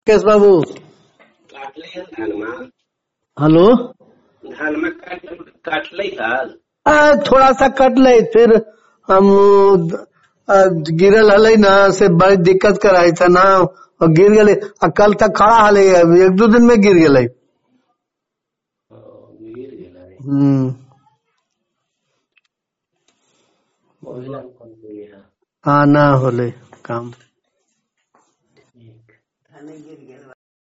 case बाबू काटले धानमा hello धानमा काटले हाल थोड़ा सा कटले फिर हम गिरल हले ना से बड़ी दिक्कत कराई था ना और गिर गए कल तक खड़ा हले एक दो दिन में गिर गए गिर गेला रे महिला कौन बोली है हाँ ना होले काम ठीक थाने गिर गेल